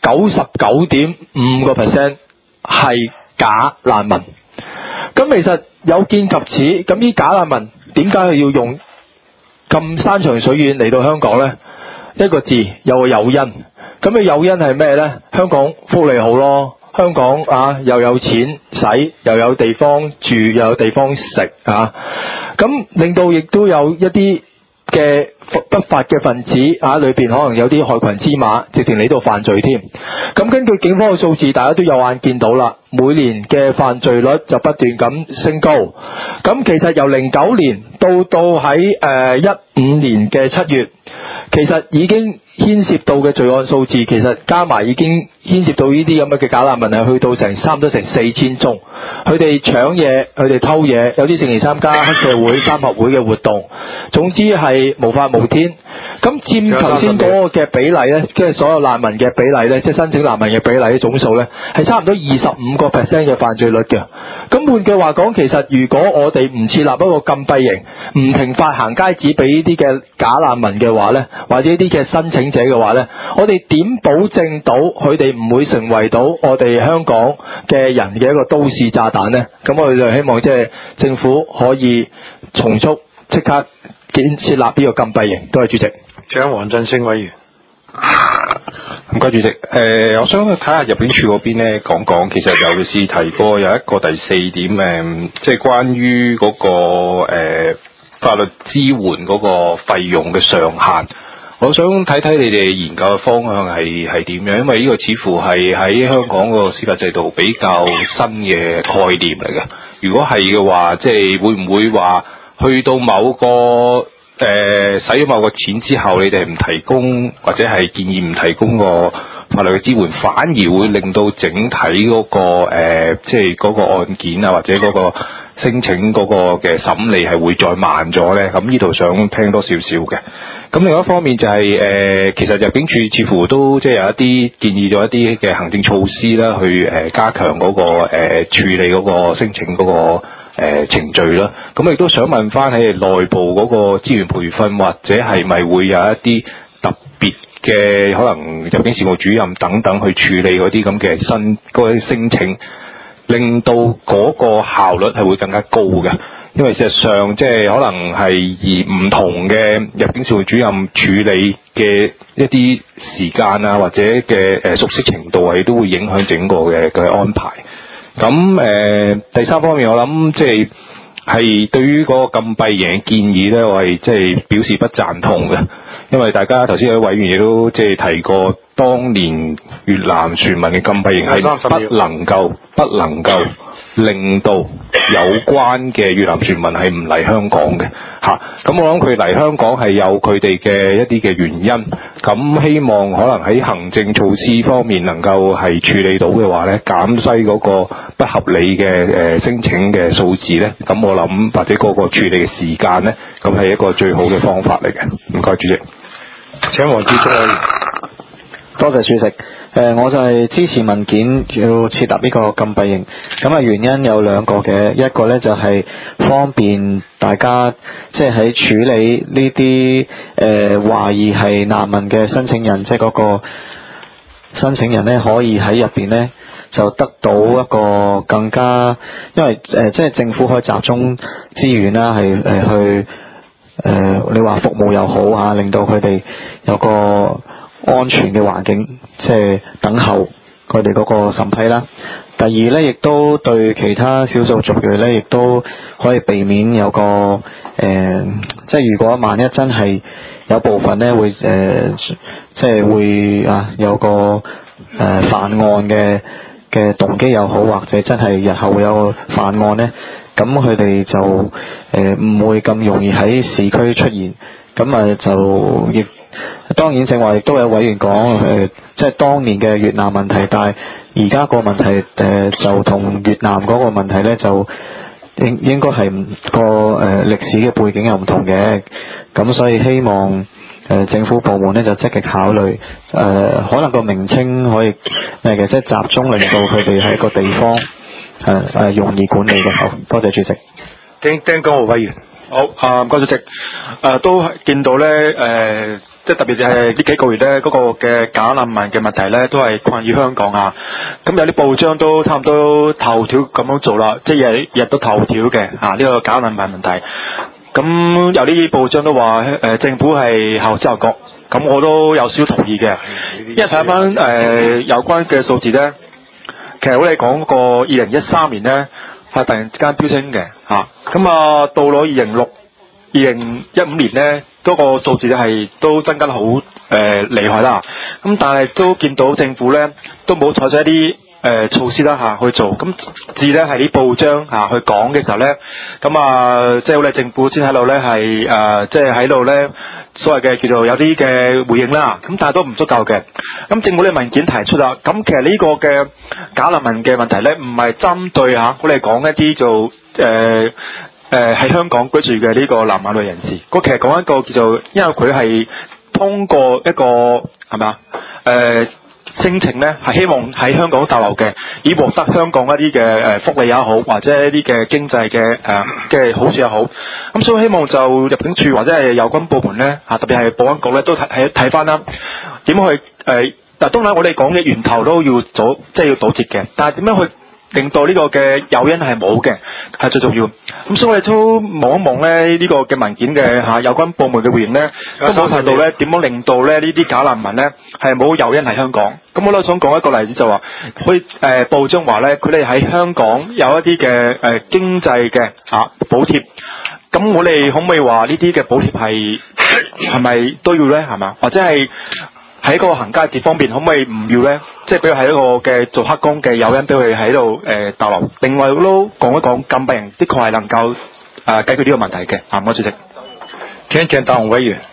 S10: 九十九點五個 percent 係假難民。咁其實有見及此，咁呢假難民點解佢要用咁山長水遠嚟到香港呢？一個字，有個誘因。咁嘅誘因係咩呢？香港福利好咯，香港啊又有錢使，又有地方住，又有地方食啊，咁令到亦都有一啲嘅不法嘅分子啊，裏邊可能有啲害群之馬，直情嚟到犯罪添。咁根據警方嘅數字，大家都有眼見到啦，每年嘅犯罪率就不斷咁升高。咁其實由零九年到到喺誒一五年嘅七月，其實已經牽涉到嘅罪案數字，其實加埋已經牽涉到呢啲咁嘅嘅假難民係去到成差唔多成四千宗。佢哋搶嘢，佢哋偷嘢，有啲淨係參加黑社會、三合會嘅活動。總之係無法無天。咁佔頭先嗰個嘅比例呢，即係所有難民嘅比例呢，即係申請難民嘅比例嘅總數呢，係差唔多二十五個 percent 嘅犯罪率嘅。咁換句話講，其實如果我哋唔設立一個禁閉營，唔停發行街紙俾呢啲嘅假難民嘅話呢，或者呢啲嘅申請者嘅話呢，我哋點保證到佢哋唔會成為到我哋香港嘅人嘅一個都市炸彈呢？咁我哋就希望即係政府可以從速即刻建設立呢個禁閉營。多謝主席。
S1: 請黃振聲委員。
S8: 唔該主席，誒、呃，我想睇下入境處嗰邊咧講講，其實尤其是提過有一個第四點誒、呃，即係關於嗰、那個誒、呃、法律支援嗰個費用嘅上限。我想睇睇你哋研究嘅方向係係點樣，因為呢個似乎係喺香港個司法制度比較新嘅概念嚟嘅。如果係嘅話，即係會唔會話去到某個誒使咗某個錢之後，你哋唔提供或者係建議唔提供個法律嘅支援，反而會令到整體嗰、那個誒即係嗰個案件啊，或者嗰個申請嗰個嘅審理係會再慢咗咧？咁呢度想聽多少少嘅。咁另外一方面就係、是、誒、呃，其實入境處似乎都即係有一啲建議咗一啲嘅行政措施啦，去誒、呃、加強嗰、那個誒、呃、處理嗰個申請嗰、那個誒、呃、程序啦。咁亦都想問翻喺內部嗰個資源培訓，或者係咪會有一啲特別嘅可能入境事務主任等等去處理嗰啲咁嘅新嗰啲申請，令到嗰個效率係會更加高嘅。因為事實上，即係可能係而唔同嘅入境事務主任處理嘅一啲時間啊，或者嘅誒熟悉程度係都會影響整個嘅嘅安排。咁誒、呃、第三方面，我諗即係係對於嗰個禁閉營嘅建議咧，我係即係表示不贊同嘅。因為大家頭先有位委員亦都即係提過，當年越南船民嘅禁閉營係不能夠不能夠令到有關嘅越南船民係唔嚟香港嘅嚇。咁我諗佢嚟香港係有佢哋嘅一啲嘅原因。咁希望可能喺行政措施方面能夠係處理到嘅話咧，減低嗰個不合理嘅誒申請嘅數字咧。咁我諗或者嗰個處理嘅時間咧，咁係一個最好嘅方法嚟嘅。唔該，主席。請黃志忠委員。
S11: 多謝主席。誒、呃，我就係支持文件要設立呢個禁閉營。咁啊，原因有兩個嘅，一個咧就係、是、方便大家，即係喺處理呢啲誒懷疑係難民嘅申請人，即係嗰個申請人咧，可以喺入邊咧就得到一個更加，因為誒、呃、即係政府可以集中資源啦，係誒、呃、去誒、呃、你話服務又好嚇，令到佢哋有個安全嘅環境，即係等候佢哋嗰個審批啦。第二咧，亦都對其他少數族裔咧，亦都可以避免有個誒、呃，即係如果萬一真係有部分咧會誒、呃，即係會啊有個誒、呃、犯案嘅嘅動機又好，或者真係日後會有個犯案咧，咁佢哋就誒唔、呃、會咁容易喺市區出現，咁啊就亦。當然正話亦都有委員講誒、呃，即係當年嘅越南問題，但係而家個問題誒、呃、就同越南嗰個問題咧就應應該係個誒歷史嘅背景又唔同嘅，咁所以希望誒、呃、政府部門咧就積極考慮誒、呃，可能個名稱可以誒嘅，即係集中令到佢哋喺一個地方誒誒、呃呃、容易管理嘅。好，多謝主席。
S1: 丁丁江浩委員。
S9: 好啊，唔該主席。誒、呃、都見到咧誒。呃
S12: 即係特別係呢幾個月咧，嗰、那個嘅假難民嘅問題咧，都係困擾香港嚇。咁有啲報章都差唔多頭條咁樣做啦，即係日日都頭條嘅嚇呢個假難民問題。咁有啲報章都話誒、呃、政府係後知後覺，咁我都有少少同意嘅。因為睇翻誒有關嘅數字咧，其實我哋講嗰個二零一三年咧係突然之間飆升嘅嚇，咁啊到咗二零六二零一五年咧。嗰個數字咧係都增加得好誒厲害啦，咁但係都見到政府咧都冇採取一啲誒、呃、措施啦嚇去做，咁至咧係啲報章嚇、啊、去講嘅時候咧，咁啊即係我哋政府先喺度咧係誒即係喺度咧所謂嘅叫做有啲嘅回應啦，咁但係都唔足夠嘅。咁政府呢文件提出啦，咁其實呢個嘅假難民嘅問題咧唔係針對嚇我哋講一啲做誒。呃誒喺、呃、香港居住嘅呢個南亞裔人士，嗰其實講一個叫做，因為佢係通過一個係咪啊？誒申請咧係希望喺香港逗留嘅，以獲得香港一啲嘅誒福利也好，或者一啲嘅經濟嘅誒嘅好處也好。咁所以希望就入境處或者係有關部門咧嚇，特別係保安局咧都睇睇睇翻啦，點樣去誒？嗱當然我哋講嘅源頭都要阻，即係要堵截嘅，但係點樣去令到呢個嘅誘因係冇嘅，係最重要。咁所以我哋都望一望咧呢、這個嘅文件嘅嚇、啊、有關部門嘅回應咧，都冇提到咧點樣令到咧呢啲假難民咧係冇誘因喺香港。咁我都想講一個例子就話，可以誒報章話咧，佢哋喺香港有一啲嘅誒經濟嘅嚇補貼。咁我哋可唔可以話呢啲嘅補貼係係咪都要咧？係嘛？或者係？喺個行街節方面，可唔可以唔要咧？即係俾佢喺一個嘅做黑工嘅誘因，俾佢喺度誒逗留。另外都講一講禁閉營，的確係能夠誒、呃、解決呢個問題嘅。啊，唔該主席。
S1: 請請大雄委員。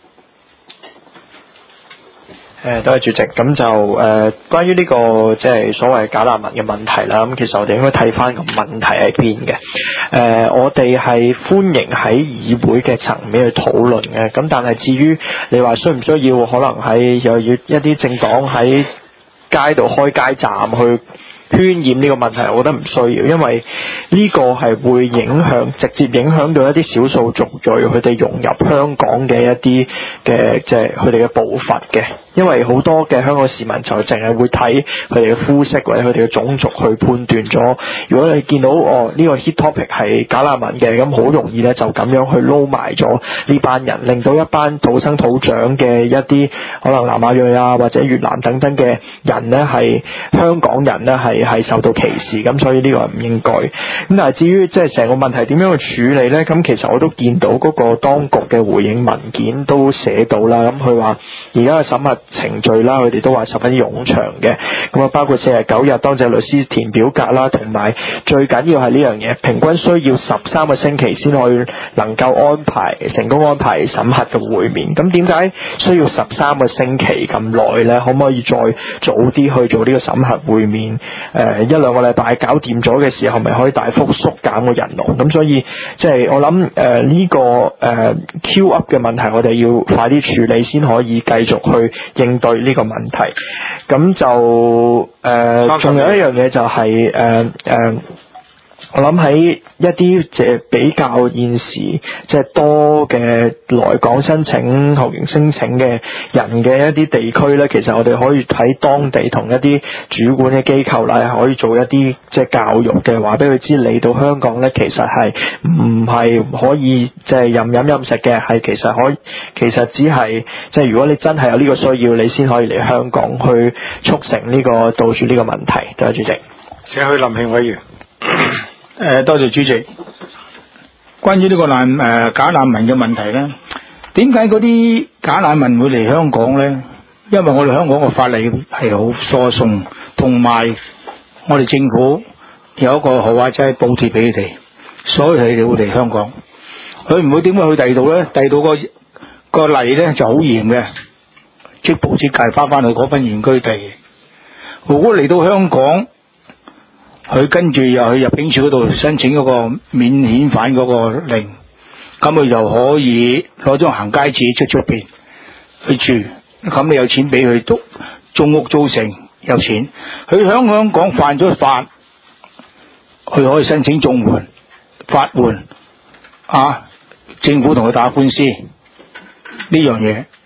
S11: 誒，多謝主席。咁就誒、呃，關於呢、這個即係所謂假難民嘅問題啦。咁其實我哋應該睇翻個問題喺邊嘅。誒、呃，我哋係歡迎喺議會嘅層面去討論嘅。咁但係至於你話需唔需要，可能喺又要一啲政黨喺街度開街站去渲染呢個問題，我覺得唔需要，因為呢個係會影響直接影響到一啲少數族裔佢哋融入香港嘅一啲嘅即係佢哋嘅步伐嘅。因為好多嘅香港市民就淨係會睇佢哋嘅膚色或者佢哋嘅種族去判斷咗。如果你見到哦呢個 hit topic 係假難民嘅，咁好容易咧就咁樣去撈埋咗呢班人，令到一班土生土長嘅一啲可能南亞裔啊或者越南等等嘅人咧係香港人咧係係受到歧視，咁所以呢個係唔應該。咁但係至於即係成個問題點樣去處理咧，咁其實我都見到嗰個當局嘅回應文件都寫到啦。咁佢話而家嘅審核程序啦，佢哋都話十分之冗長嘅。咁啊，包括四十九日當值律師填表格啦，同埋最緊要係呢樣嘢，平均需要十三個星期先可以能夠安排成功安排審核嘅會面。咁點解需要十三個星期咁耐咧？可唔可以再早啲去做呢個審核會面？誒、呃，一兩個禮拜搞掂咗嘅時候，咪可以大幅縮減個人龍。咁所以即係、就是、我諗誒呢個誒、呃、queue up 嘅問題，我哋要快啲處理先可以繼續去應對呢個問題。咁就誒，仲、呃、有一樣嘢就係誒誒。呃呃我諗喺一啲即係比較現時即係多嘅來港申請學員申請嘅人嘅一啲地區咧，其實我哋可以喺當地同一啲主管嘅機構啦，可以做一啲即係教育嘅，話俾佢知嚟到香港咧，其實係唔係可以即係任飲任食嘅，係其實可以，其實只係即係如果你真係有呢個需要，你先可以嚟香港去促成呢個杜絕呢個問題。多謝主席。
S1: 請去林慶委員。
S13: 誒、呃，多謝主席。關於呢個難誒、呃、假難民嘅問題咧，點解嗰啲假難民會嚟香港咧？因為我哋香港嘅法例係好疏鬆，同埋我哋政府有一個豪華仔補貼俾佢哋，所以佢哋會嚟香港。佢唔會點解去第二度咧？第二度個個例咧就好嚴嘅，即步即戒翻翻去嗰份原居地。如果嚟到香港，佢跟住又去入境處嗰度申請嗰個免遣返嗰個令，咁佢就可以攞張行街紙出出邊去住，咁你有錢俾佢租租屋租成有錢。佢喺香港犯咗法，佢可以申請綜援、法援啊，政府同佢打官司呢樣嘢。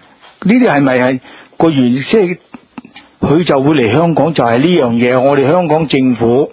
S13: 啲係咪係個原即係佢就會嚟香港就係呢樣嘢？我哋香港政府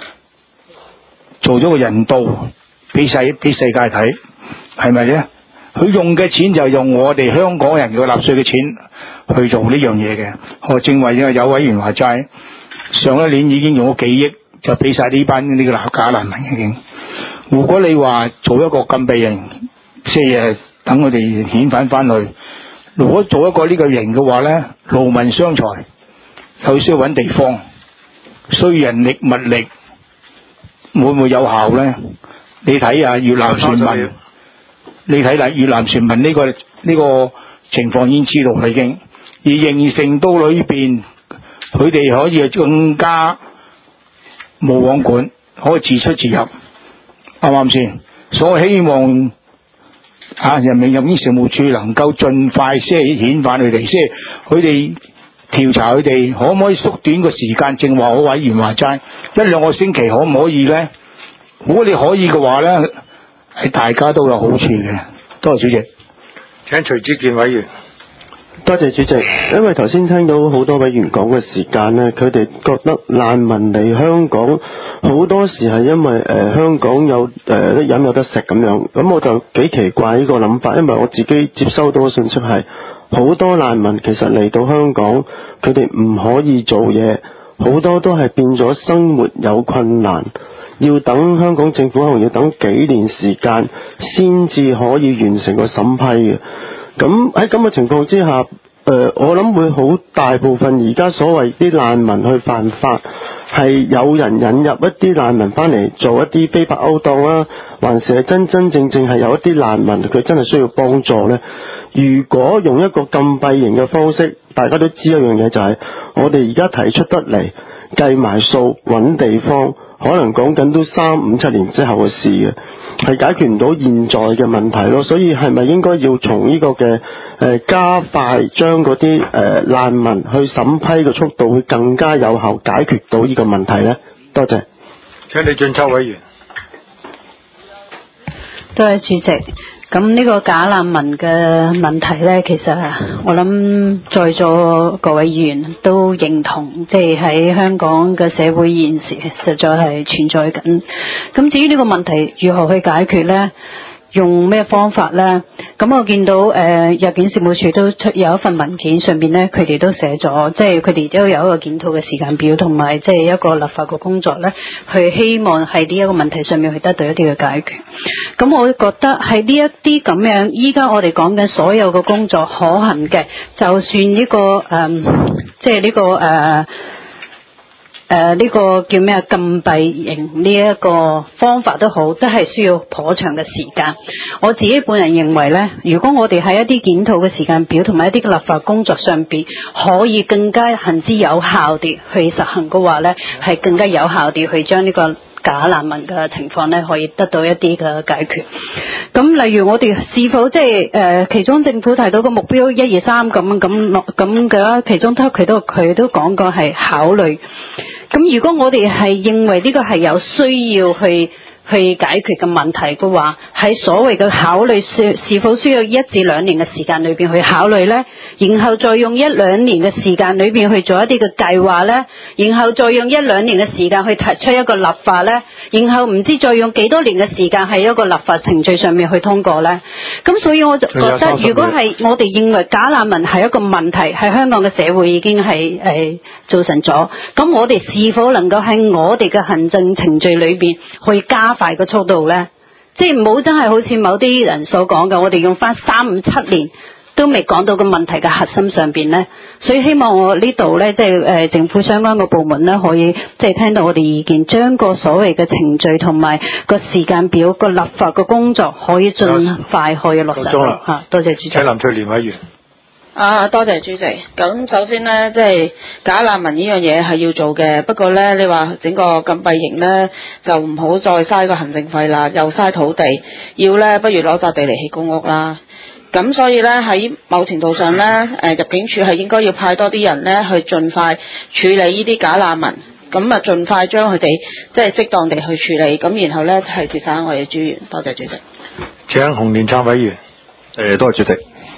S13: 做咗個人道俾世俾世界睇，係咪咧？佢用嘅錢就係用我哋香港人嘅納稅嘅錢去做呢樣嘢嘅。何正為有委員話齋，上一年已經用咗幾億就俾晒呢班呢個假難民已經。如果你話做一個禁閉營，即係等佢哋遣返翻去，如果做一個呢個營嘅話咧，勞民傷財，又需要揾地方，需要人力物力，會唔會有效咧？你睇下越南船民，你睇下越南船民呢個呢個情況已經知道啦已經，而形成到裏邊，佢哋可以更加冇網管，可以自出自入，啱唔啱先？所以希望啊，人民入境事務處能夠盡快先遣返佢哋，先佢哋調查佢哋可唔可以縮短個時間？正話我委員話齋一兩個星期可唔可以咧？如果你可以嘅話咧，係大家都有好處嘅。多謝主席。請徐志健委員。
S14: 多謝主席，因為頭先聽到好多委員講嘅時間呢，佢哋覺得難民嚟香港好多時係因為誒、呃、香港有誒得飲有得食咁樣，咁我就幾奇怪呢個諗法，因為我自己接收到嘅信息係好多難民其實嚟到香港，佢哋唔可以做嘢，好多都係變咗生活有困難，要等香港政府可能要等幾年時間先至可以完成個審批嘅。咁喺咁嘅情況之下，誒、呃，我諗會好大部分而家所謂啲難民去犯法，係有人引入一啲難民翻嚟做一啲非法勾當啦，還是係真真正正係有一啲難民佢真係需要幫助呢？如果用一個禁閉營嘅方式，大家都知一樣嘢就係、是，我哋而家提出得嚟計埋數揾地方，可能講緊都三五七年之後嘅事嘅，係解決唔到現在嘅問題咯。所以係咪應該要從呢個嘅誒、呃、加快將嗰啲誒難民去審批嘅速度，會更加有效解決到呢個問題呢？多謝。
S13: 請李俊秋委員。
S15: 多謝主席。咁呢個假難民嘅問題呢，其實我諗在座各位議員都認同，即係喺香港嘅社會現時實在係存在緊。咁至於呢個問題如何去解決呢？用咩方法呢？咁我見到誒、呃、入境事務處都出有一份文件，上面呢，佢哋都寫咗，即係佢哋都有一個檢討嘅時間表，同埋即係一個立法嘅工作呢，去希望喺呢一個問題上面去得到一啲嘅解決。咁我覺得喺呢一啲咁樣，依家我哋講緊所有嘅工作可行嘅，就算呢、這個誒，即係呢個誒。呃誒、呃，呢、這個叫咩啊？禁閉營呢一個方法都好，都係需要頗長嘅時間。我自己本人認為呢，如果我哋喺一啲檢討嘅時間表同埋一啲嘅立法工作上邊，可以更加行之有效地去實行嘅話呢，係更加有效地去將呢個假難民嘅情況呢，可以得到一啲嘅解決。咁例如我哋是否即係誒，其中政府提到個目標一二三咁咁落咁嘅，其中都佢都佢都講過係考慮。咁如果我哋係認為呢個係有需要去去解決嘅問題嘅話，喺所謂嘅考慮是是否需要一至兩年嘅時間裏邊去考慮呢？然後再用一兩年嘅時間裏邊去做一啲嘅計劃呢？然後再用一兩年嘅時間去提出一個立法呢？然後唔知再用幾多年嘅時間喺一個立法程序上面去通過呢？咁所以我就覺得，如果係我哋認為假難民係一個問題，喺香港嘅社會已經係誒造成咗，咁我哋是否能夠喺我哋嘅行政程序裏邊去加快個速度呢？即係唔好真係好似某啲人所講嘅，我哋用翻三五七年都未講到個問題嘅核心上邊呢。所以希望我呢度呢，即係誒政府相關嘅部門呢，可以即係聽到我哋意見，將個所謂嘅程序同埋個時間表、個立法嘅工作可以盡快可以落實嚇。多謝主席。請林翠蓮委員。
S16: 啊，多謝主席。咁首先呢，即係假難民呢樣嘢係要做嘅，不過呢，你話整個禁閉營呢，就唔好再嘥個行政費啦，又嘥土地，要呢，不如攞笪地嚟起公屋啦。咁所以呢，喺某程度上呢，誒入境處係應該要派多啲人呢去盡快處理呢啲假難民，咁啊盡快將佢哋即係適當地去處理，咁然後呢，係節省我哋嘅資源。多謝主席。
S13: 請洪連撐委員。
S2: 誒，多謝主席。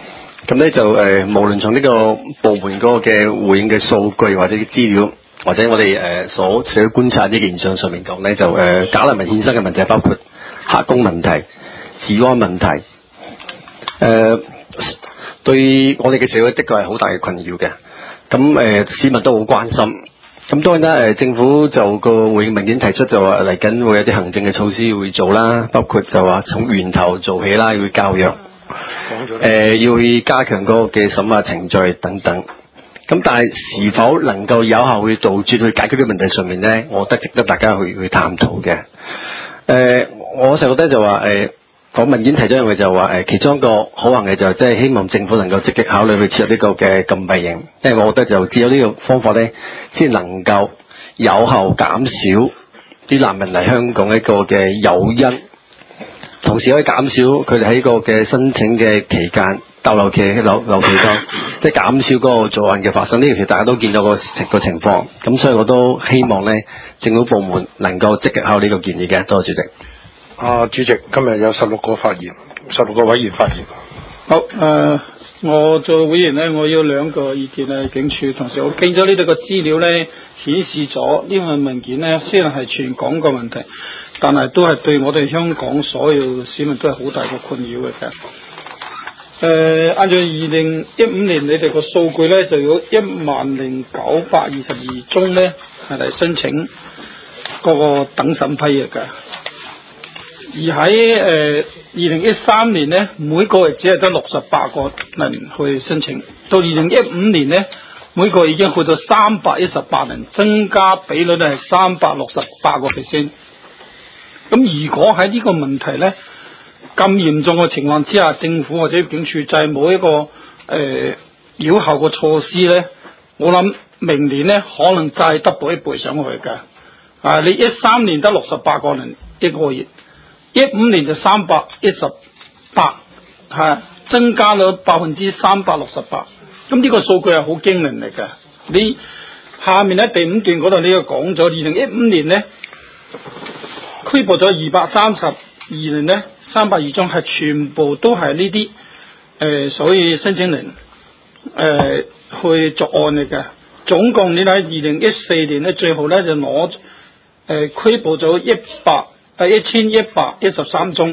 S2: 咁咧就誒、呃，無論從呢個部門嗰個嘅回應嘅數據或者啲資料，或者我哋誒、呃、所社會觀察啲現象上面講咧，就誒、呃、假難民衍生嘅問題包括客工問題、治安問題，誒、呃、對我哋嘅社會的確係好大嘅困擾嘅。咁誒、呃、市民都好關心。咁當然啦，誒、呃、政府就個回應文件提出就話嚟緊會有啲行政嘅措施會做啦，包括就話從源頭做起啦，要教育。誒、呃，要去加強嗰個嘅審核程序等等，咁但係是否能夠有效去杜絕去解決啲問題上面咧，我覺得值得大家去去探討嘅。誒、呃，我就覺得就話誒，講、呃、文件提出一樣嘢就話誒、呃，其中一個可行嘅就即係希望政府能夠積極考慮去設立呢個嘅禁閉營，因為我覺得就只有呢個方法咧，先能夠有效減少啲難民嚟香港一個嘅誘因。同時可以減少佢哋喺個嘅申請嘅期間逗留期留留期間，即係減少嗰個罪案嘅發生。呢條其實大家都見到個個情況，咁所以我都希望咧政府部門能夠積極考慮呢個建議嘅。多謝主席。
S1: 啊，主席，今日有十六個發言，十六個委員發言。
S17: 好，誒、呃，我做會員咧，我要兩個意見咧，警署同時我見咗呢度個資料咧，顯示咗呢份文件咧，雖然係全港個問題。但係都係對我哋香港所有市民都係好大嘅困擾嘅。誒、呃，按照二零一五年你哋個數據咧，就有一萬零九百二十二宗咧係嚟申請嗰個等審批嘅。而喺誒二零一三年咧，每個月只係得六十八個人去申請，到二零一五年咧，每個月已經去到三百一十八人，增加比率咧係三百六十八個 percent。咁如果喺呢個問題咧咁嚴重嘅情況之下，政府或者警署就係冇一個誒、呃、有效嘅措施咧，我諗明年咧可能再 double 一倍上去嘅。啊，你一三年得六十八個人一個月，一五年就三百一十八，係增加咗百分之三百六十八。咁呢個數據係好驚人嚟嘅。你下面咧第五段嗰度呢個講咗，二零一五年咧。拘捕咗二百三十二人呢，三百二宗係全部都係呢啲誒，所以申請人誒、呃、去作案嚟嘅。總共你睇二零一四年咧，最後咧就攞誒、呃、拘捕咗一百誒一千一百一十三宗。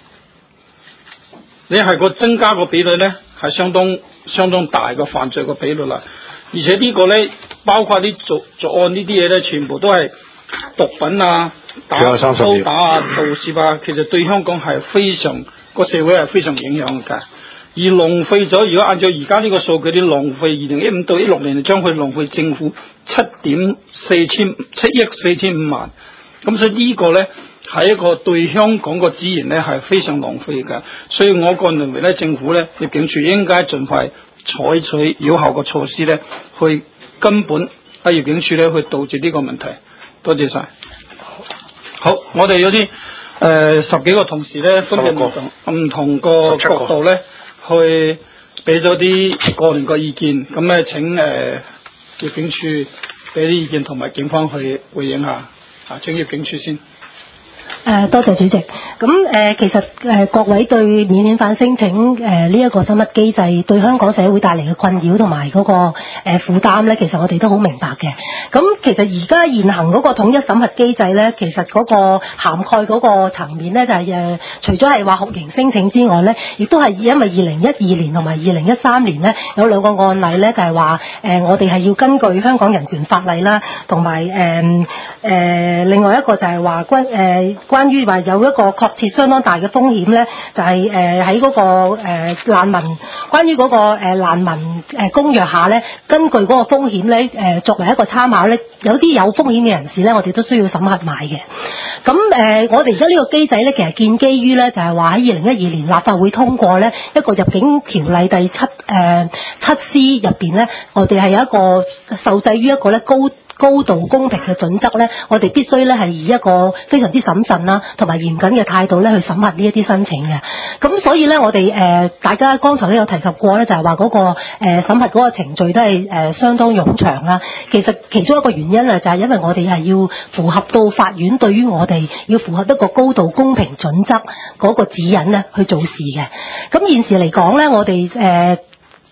S17: 你係個增加個比率咧，係相當相當大個犯罪個比率啦。而且呢個咧，包括啲作作案呢啲嘢咧，全部都係毒品啊。打刀打啊、盜竊啊，其實對香港係非常個社會係非常影響㗎。而浪費咗，如果按照而家呢個數據，啲浪費二零一五到一六年，將佢浪費政府七點四千七億四千五萬。咁所以呢個咧係一個對香港個資源咧係非常浪費㗎。所以我個人認為咧，政府咧入境處應該盡快採取有效嘅措施咧，去根本喺入境處咧去杜絕呢個問題。多謝晒。好，我哋有啲誒、呃、十幾個同事咧，分別唔同唔同個角度咧，去俾咗啲個人個意見。咁咧請誒入境處俾啲意見，同埋警方去回應下。啊，請入境處先。
S3: 誒、呃，多謝主席。咁誒、呃，其實誒、呃、各位對免遣返申請誒呢一個審核機制對香港社會帶嚟嘅困擾同埋嗰個誒、呃、負擔咧，其實我哋都好明白嘅。咁其實而家現行嗰個統一審核機制咧，其實嗰個涵蓋嗰個層面咧，就係、是、誒、呃、除咗係話酷刑申請之外咧，亦都係因為二零一二年同埋二零一三年咧有兩個案例咧，就係話誒我哋係要根據香港人權法例啦，同埋誒誒另外一個就係話關誒。呃關於話有一個確切相當大嘅風險咧，就係誒喺嗰個誒、呃、難民，關於嗰、那個誒、呃、難民誒公約下咧，根據嗰個風險咧誒、呃、作為一個參考咧，有啲有風險嘅人士咧，我哋都需要審核埋嘅。咁誒、呃，我哋而家呢個機制咧，其實建基於咧就係話喺二零一二年立法會通過咧一個入境條例第七誒、呃、七 C 入邊咧，我哋係有一個受制於一個咧高。高度公平嘅準則咧，我哋必須咧係以一個非常之審慎啦，同埋嚴謹嘅態度咧去審核呢一啲申請嘅。咁所以咧，我哋誒、呃、大家剛才都有提及過咧，就係話嗰個誒、呃、審核嗰個程序都係誒、呃、相當冗長啦。其實其中一個原因啊，就係因為我哋係要符合到法院對於我哋要符合一個高度公平準則嗰個指引咧去做事嘅。咁現時嚟講咧，我哋誒。呃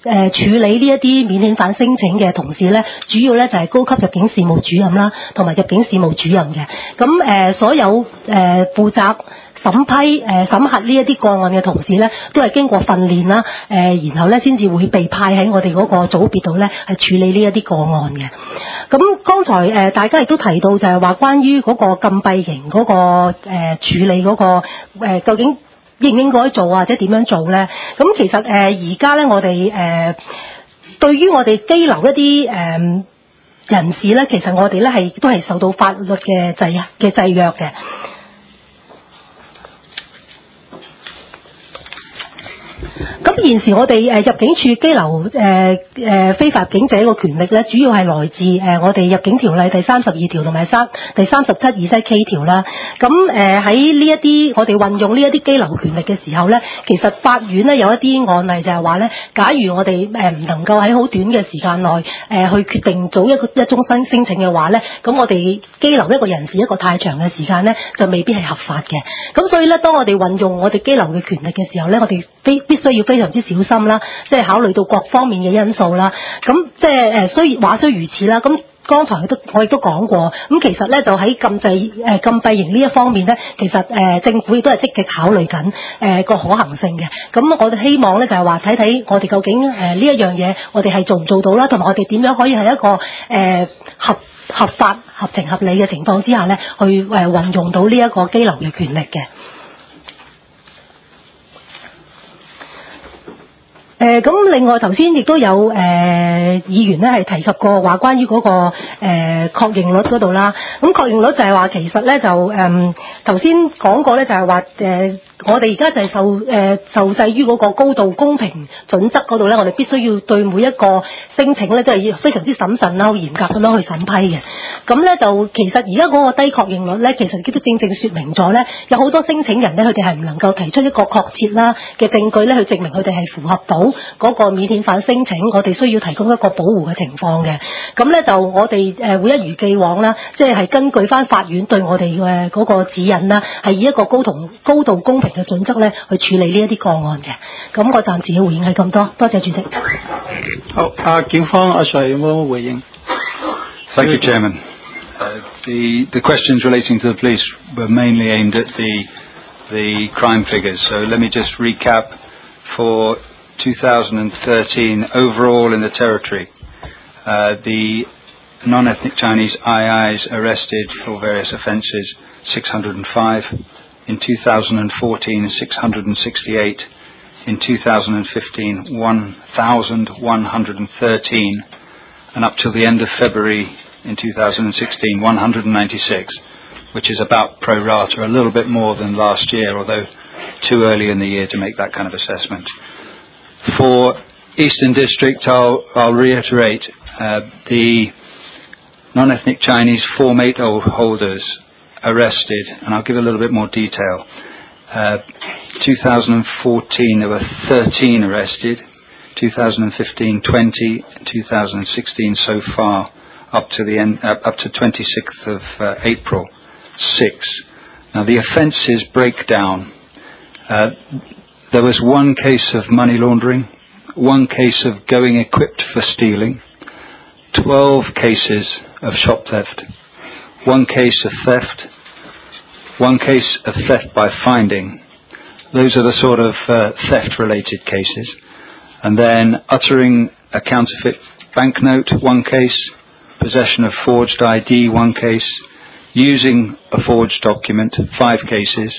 S3: 誒處理呢一啲免遣返申請嘅同事咧，主要咧就係高級入境事務主任啦，同埋入境事務主任嘅。咁誒所有誒負責審批誒審核呢一啲個案嘅同事咧，都係經過訓練啦，誒然後咧先至會被派喺我哋嗰個組別度咧係處理呢一啲個案嘅。咁剛才誒大家亦都提到就係話關於嗰個禁閉營嗰個誒處理嗰個誒究竟應唔應該做或者點樣做咧？咁其實誒而家咧我哋誒對於我哋羈留一啲誒人士咧，其實我哋咧係都係受到法律嘅制嘅制約嘅。咁現時我哋誒入境處羈留誒誒非法入境者個權力咧，主要係來自誒我哋入境條例第三十二條同埋三第三十七二西 K 條啦。咁誒喺呢一啲我哋運用呢一啲羈留權力嘅時候咧，其實法院咧有一啲案例就係話咧，假如我哋誒唔能夠喺好短嘅時間內誒去決定做一個一宗申申請嘅話咧，咁我哋羈留一個人士一個太長嘅時間咧，就未必係合法嘅。咁所以咧，當我哋運用我哋羈留嘅權力嘅時候咧，我哋非必須要非常之小心啦，即係考慮到各方面嘅因素啦。咁即係誒，雖話雖如此啦。咁剛才都我亦都講過，咁其實咧就喺禁制誒、呃、禁閉營呢一方面咧，其實誒、呃、政府亦都係積極考慮緊誒個可行性嘅。咁我哋希望咧就係話睇睇我哋究竟誒呢一樣嘢，我哋係做唔做到啦，同埋我哋點樣可以喺一個誒、呃、合合法、合情合理嘅情況之下咧，去誒運用到呢一個羈留嘅權力嘅。誒咁、呃，另外頭先亦都有誒、呃、議員咧係提及過話關於嗰、那個誒、呃、確認率嗰度啦。咁確認率就係話其實咧就誒頭先講過咧就係話誒我哋而家就係受誒、呃、受制於嗰個高度公平準則嗰度咧，我哋必須要對每一個申請咧都係要非常之審慎啦、好嚴格咁樣去審批嘅。咁咧就其實而家嗰個低確認率咧，其實亦都正正説明咗咧，有好多申請人咧佢哋係唔能夠提出一個確切啦嘅證據咧，去證明佢哋係符合到嗰個免遣返申請，我哋需要提供一個保護嘅情況嘅。咁咧就我哋誒會一如既往啦，即係係根據翻法院對我哋嘅嗰個指引啦，係以一個高同高度公平嘅準則咧去處理呢一啲個案嘅。咁我暫時嘅回應係咁多，多謝主席。
S17: 好，阿警方阿 Sir 有冇回應
S4: ？Thank you, Chairman. Uh, the the questions relating to the police were mainly aimed at the the crime figures. So let me just recap for two thousand thirteen overall in the territory. Uh, the non-ethnic Chinese I Is arrested for various offences, six hundred five. In two thousand fourteen, six hundred sixty-eight. In two thousand fifteen, one thousand one hundred thirteen. And up till the end of February in two thousand sixteen, one hundred ninety-six, which is about pro rata, a little bit more than last year, although too early in the year to make that kind of assessment. For Eastern District, I'll, I'll reiterate uh, the non-ethnic Chinese Form eight holders arrested, and I'll give a little bit more detail. Uh, two thousand fourteen, there were thirteen arrested. two thousand fifteen, twenty. two thousand sixteen, so far, up to the end, uh, up to twenty-sixth of uh, April, six. Now the offences break down. Uh, there was one case of money laundering, one case of going equipped for stealing, twelve cases of shop theft, one case of theft, one case of theft by finding. Those are the sort of uh, theft-related cases. And then uttering a counterfeit banknote, one case, possession of forged I D, one case, using a forged document, five cases,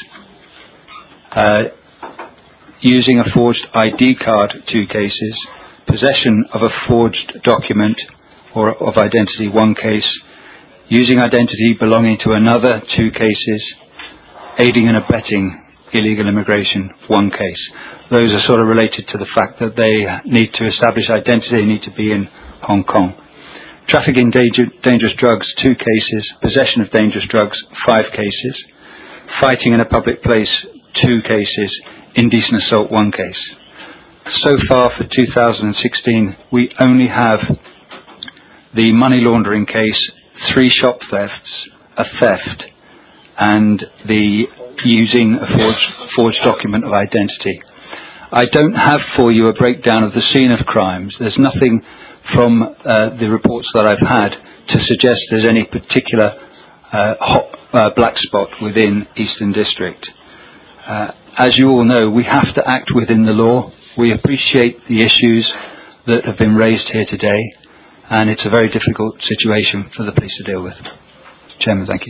S4: uh, using a forged I D card, two cases, possession of a forged document or of identity, one case, using identity belonging to another, two cases, aiding and abetting illegal immigration, one case. Those are sort of related to the fact that they need to establish identity, they need to be in Hong Kong. Trafficking danger, dangerous drugs, two cases. Possession of dangerous drugs, five cases. Fighting in a public place, two cases. Indecent assault, one case. So far for two thousand sixteen, we only have the money laundering case, three shop thefts, a theft, and the using a forged, forged document of identity. I don't have for you a breakdown of the scene of crimes. There's nothing from uh, the reports that I've had to suggest there's any particular uh, hot uh, black spot within Eastern District. Uh, as you all know, we have to act within the law. We appreciate the issues that have been raised here today, and it's a very difficult situation for the police to deal with. Chairman, thank you.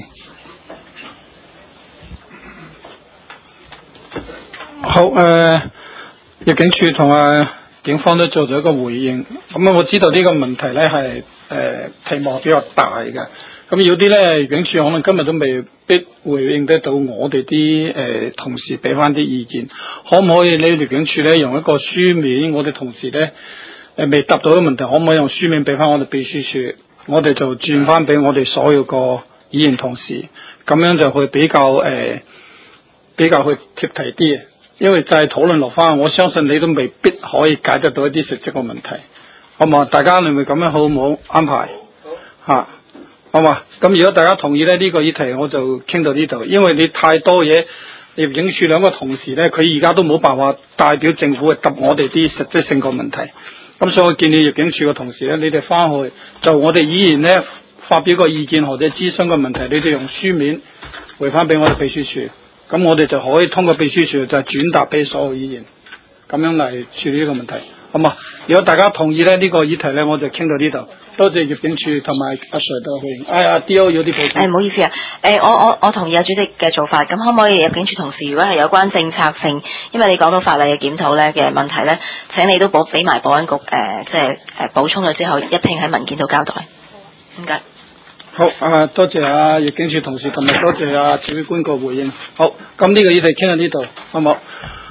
S17: 好，誒、呃，入境處同啊警方都做咗一個回應。咁啊，我知道呢個問題咧係誒題目比較大嘅。咁有啲咧入境處可能今日都未必回應得到我哋啲誒同事俾翻啲意見。可唔可以你入境處咧用一個書面，我哋同事咧誒未答到嘅問題，可唔可以用書面俾翻我哋秘書處？我哋就轉翻俾我哋所有個議員同事，咁樣就會比較誒、呃、比較去貼題啲。因為再討論落翻，我相信你都未必可以解得到一啲實質嘅問題，好嘛？大家你咪咁樣好唔好安排？嚇，好嘛？咁如果大家同意咧，呢、呢個議題我就傾到呢度，因為你太多嘢，入境處兩個同事咧，佢而家都冇辦法代表政府去答我哋啲實質性嘅問題。咁所以我建議入境處嘅同事咧，你哋翻去就我哋議員咧發表個意見或者諮詢嘅問題，你哋用書面回翻俾我哋秘書處。咁我哋就可以通過秘書處就轉達俾所有議員，咁樣嚟處理呢個問題，好嘛？如果大家同意咧，呢、呢個議題咧，我就傾到呢度。多謝入境處同埋阿 Sir 嘅回應。哎呀 ，D O 有啲補充。
S18: 誒唔好意思啊，誒我我我同意阿主席嘅做法，咁可唔可以入境處同事如果係有關政策性，因為你講到法例嘅檢討咧嘅問題咧，請你都補俾埋保安局誒、呃、即係誒補充咗之後一併喺文件度交代。唔該。
S17: 好啊，多謝啊入境處同事同埋多謝啊指揮官個回應。好，咁呢個議題傾到呢度，好冇？